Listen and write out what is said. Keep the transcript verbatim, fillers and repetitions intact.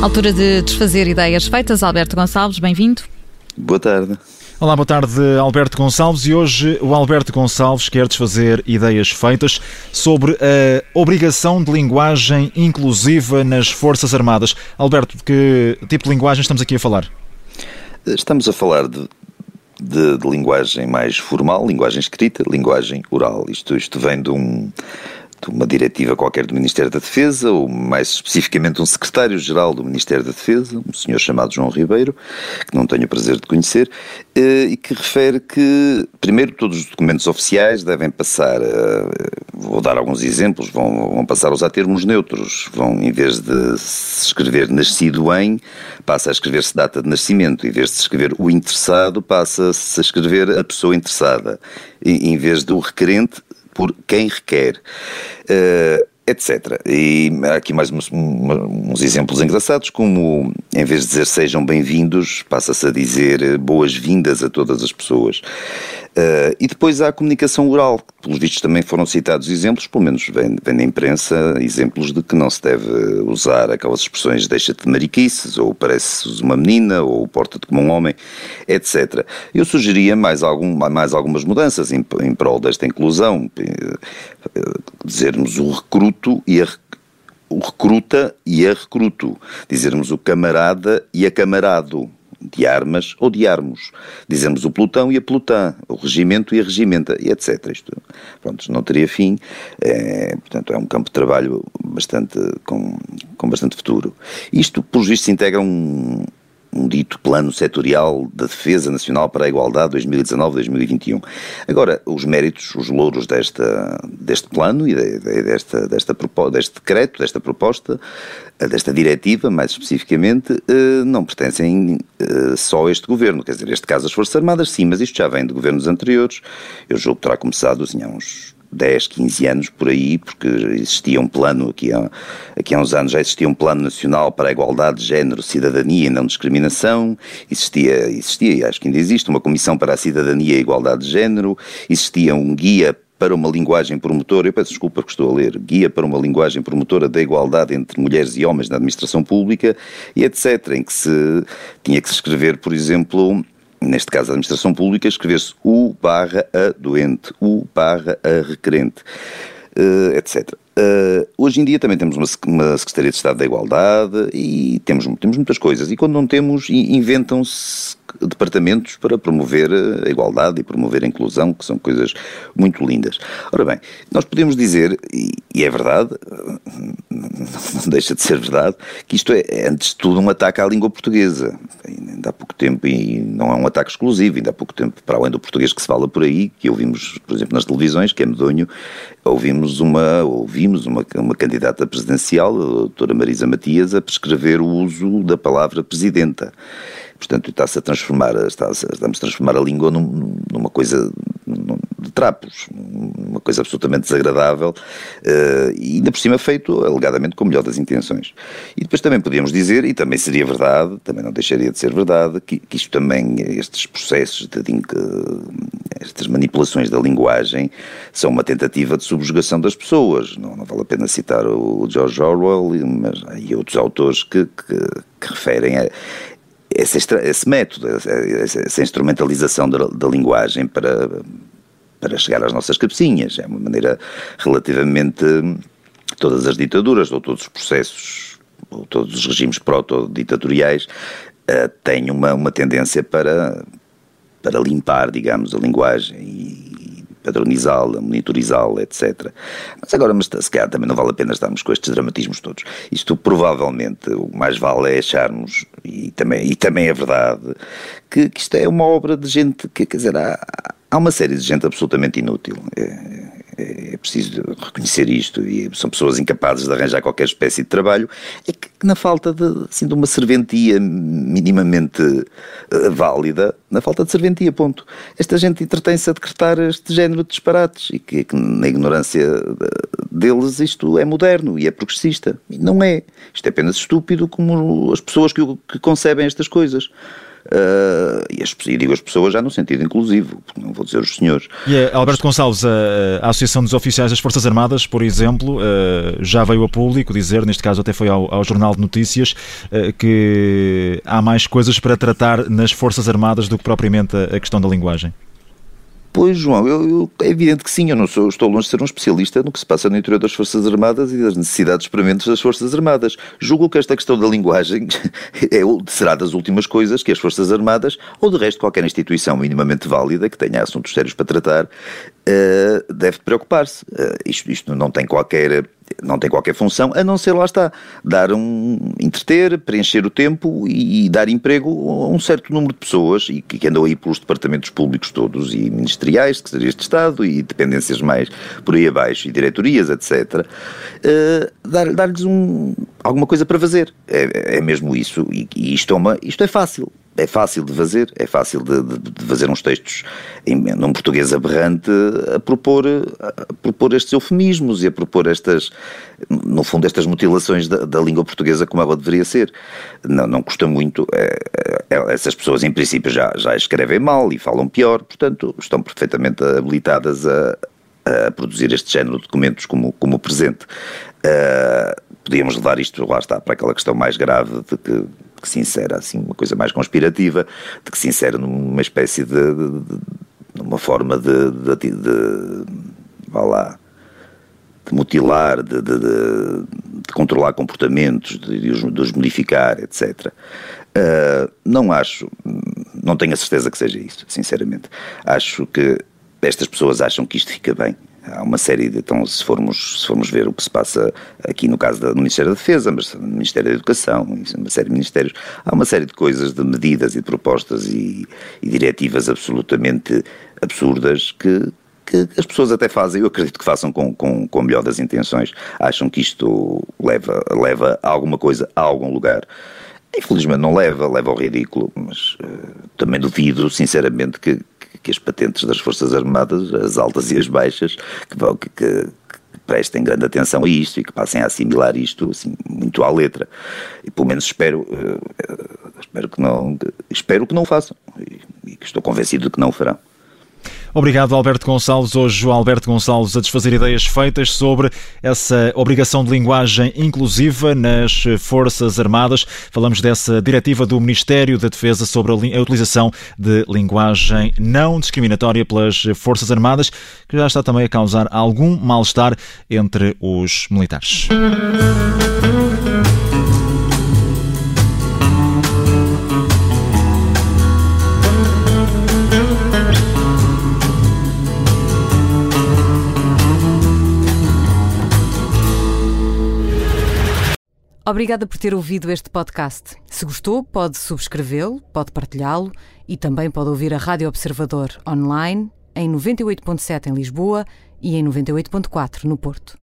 Altura de desfazer ideias feitas. Alberto Gonçalves, bem-vindo. Boa tarde. Olá, boa tarde, Alberto Gonçalves. E hoje o Alberto Gonçalves quer desfazer ideias feitas sobre a obrigação de linguagem inclusiva nas Forças Armadas. Alberto, de que tipo de linguagem estamos aqui a falar? Estamos a falar de, de, de linguagem mais formal, linguagem escrita, linguagem oral. Isto, isto vem de um... uma diretiva qualquer do Ministério da Defesa, ou mais especificamente um secretário-geral do Ministério da Defesa, um senhor chamado João Ribeiro, que não tenho o prazer de conhecer, e que refere que, primeiro, todos os documentos oficiais devem passar, a, vou dar alguns exemplos, vão, vão passar a usar termos neutros, vão, em vez de se escrever nascido em, passa a escrever-se data de nascimento, em vez de se escrever o interessado, passa-se a escrever a pessoa interessada, e, em vez do requerente, por quem requer, uh, etcétera. E há aqui mais uns, uns exemplos engraçados, como em vez de dizer sejam bem-vindos, passa-se a dizer boas-vindas a todas as pessoas. Uh, e depois há a comunicação oral, que pelos vistos também foram citados exemplos, pelo menos vem, vem na imprensa, exemplos de que não se deve usar aquelas expressões deixa-te de mariquices, ou pareces uma menina, ou porta-te como um homem, etcétera. Eu sugeria mais, algum, mais algumas mudanças em, em prol desta inclusão, dizermos o recruto e a o recruta e a recruto, dizermos o camarada e a camarado, de armas ou de armos, dizemos o pelotão e a pelotã, o regimento e a regimenta, e etcétera. Isto, pronto, não teria fim, é, portanto é um campo de trabalho bastante, com, com bastante futuro. Isto, pelos vistos, integra um, um dito plano setorial da Defesa Nacional para a Igualdade dois mil e dezanove a dois mil e vinte e um. Agora, os méritos, os louros desta, deste plano e de, de, desta, desta, deste decreto, desta proposta, desta diretiva, mais especificamente, não pertencem só a este governo, quer dizer, neste caso as Forças Armadas, sim, mas isto já vem de governos anteriores. Eu julgo que terá começado assim, há uns dez, quinze anos por aí, porque existia um plano, aqui há, aqui há uns anos já existia um plano nacional para a igualdade de género, cidadania e não discriminação, existia, existia, e acho que ainda existe, uma comissão para a cidadania e a igualdade de género, existia um guia para uma linguagem promotora, eu peço desculpa porque estou a ler, guia para uma linguagem promotora da igualdade entre mulheres e homens na administração pública, e etcétera, em que se tinha que se escrever, por exemplo, neste caso a administração pública, escrever-se o barra a doente, o barra a requerente, uh, etcétera. Uh, hoje em dia também temos uma, uma Secretaria de Estado da Igualdade e temos, temos muitas coisas, e quando não temos, inventam-se departamentos para promover a igualdade e promover a inclusão, que são coisas muito lindas. Ora bem, nós podemos dizer, e, e é verdade, não deixa de ser verdade, que isto é, é antes de tudo um ataque à língua portuguesa. Ainda há pouco tempo, e não é um ataque exclusivo, ainda há pouco tempo, para além do português que se fala por aí, que ouvimos, por exemplo, nas televisões, que é medonho, ouvimos uma, ouvimos uma, uma candidata presidencial, a doutora Marisa Matias, a prescrever o uso da palavra presidenta. Portanto, está-se a transformar, está-se, estamos a transformar a língua num, numa coisa de trapos, uma coisa absolutamente desagradável, uh, e ainda por cima feito alegadamente com o melhor das intenções. E depois também podíamos dizer, e também seria verdade, também não deixaria de ser verdade, que, que isto também, estes processos, de, de, estas manipulações da linguagem, são uma tentativa de subjugação das pessoas. Não, não vale a pena citar o George Orwell, mas há outros autores que, que, que referem a Esse, esse método, essa instrumentalização da, da linguagem para, para chegar às nossas cabecinhas. É uma maneira relativamente... Todas as ditaduras, ou todos os processos, ou todos os regimes proto-ditatoriais uh, têm uma, uma tendência para, para limpar, digamos, a linguagem e padronizá-la, monitorizá-la, etcétera. Mas agora, mas, se calhar também não vale a pena estarmos com estes dramatismos todos. Isto provavelmente, o mais vale é acharmos, e também, e também é verdade, que, que isto é uma obra de gente, que, quer dizer, há, há uma série de gente absolutamente inútil. É, é preciso reconhecer isto, e são pessoas incapazes de arranjar qualquer espécie de trabalho, é que na falta de, assim, de uma serventia minimamente uh, válida, na falta de serventia, ponto. Esta gente entretém-se a decretar este género de disparates, e que, que na ignorância deles isto é moderno e é progressista. E não é. Isto é apenas estúpido como as pessoas que, que concebem estas coisas. Uh, e, as, e digo as pessoas já no sentido inclusivo, não vou dizer os senhores. E uh, Alberto Gonçalves, a, a Associação dos Oficiais das Forças Armadas, por exemplo, uh, já veio a público dizer, neste caso até foi ao, ao Jornal de Notícias, uh, que há mais coisas para tratar nas Forças Armadas do que propriamente a, a questão da linguagem. Pois, João, eu, eu, é evidente que sim, eu não sou, estou longe de ser um especialista no que se passa no interior das Forças Armadas e das necessidades prementes das Forças Armadas. Julgo que esta questão da linguagem é, será das últimas coisas que as Forças Armadas, ou de resto qualquer instituição minimamente válida que tenha assuntos sérios para tratar, uh, deve preocupar-se. Uh, isto, isto não tem qualquer... não tem qualquer função, a não ser, lá está, dar um, entreter, preencher o tempo e, e dar emprego a um certo número de pessoas e que, que andam aí pelos departamentos públicos todos e ministeriais, secretarias de Estado e dependências mais por aí abaixo e diretorias, etcétera. Uh, dar, dar-lhes um, alguma coisa para fazer. É, é mesmo isso. E, e isto, é uma, isto é fácil. É fácil de fazer, é fácil de, de, de fazer uns textos em num português aberrante a propor, a propor estes eufemismos e a propor estas, no fundo, estas mutilações da, da língua portuguesa como ela deveria ser. Não, não custa muito, é, é, essas pessoas em princípio já, já escrevem mal e falam pior, portanto estão perfeitamente habilitadas a, a produzir este género de documentos como, como o presente. Uh, podíamos levar isto, lá está, para aquela questão mais grave de que que se insere assim, uma coisa mais conspirativa, de que se insere numa espécie de, de, de numa forma de, de, de, de vá lá, de mutilar, de, de, de, de controlar comportamentos, de, de, os, de os modificar, etcétera. Uh, não acho, não tenho a certeza que seja isso, sinceramente. Acho que estas pessoas acham que isto fica bem. Há uma série de, então, se formos, se formos ver o que se passa aqui no caso do Ministério da Defesa, mas no Ministério da Educação, uma série de ministérios, há uma série de coisas, de medidas e de propostas e, e diretivas absolutamente absurdas que, que as pessoas até fazem, eu acredito que façam com, com, com a melhor das intenções, acham que isto leva, leva a alguma coisa a algum lugar. Infelizmente não leva, leva ao ridículo, mas uh, também duvido, sinceramente, que que as patentes das Forças Armadas, as altas e as baixas, que, que, que prestem grande atenção a isto e que passem a assimilar isto assim, muito à letra. E pelo menos espero, uh, espero, que não, espero que não o façam e, e que estou convencido de que não o farão. Obrigado, Alberto Gonçalves. Hoje o Alberto Gonçalves a desfazer ideias feitas sobre essa obrigação de linguagem inclusiva nas Forças Armadas. Falamos dessa diretiva do Ministério da Defesa sobre a utilização de linguagem não discriminatória pelas Forças Armadas, que já está também a causar algum mal-estar entre os militares. Obrigada por ter ouvido este podcast. Se gostou, pode subscrevê-lo, pode partilhá-lo e também pode ouvir a Rádio Observador online em noventa e oito ponto sete em Lisboa e em noventa e oito ponto quatro no Porto.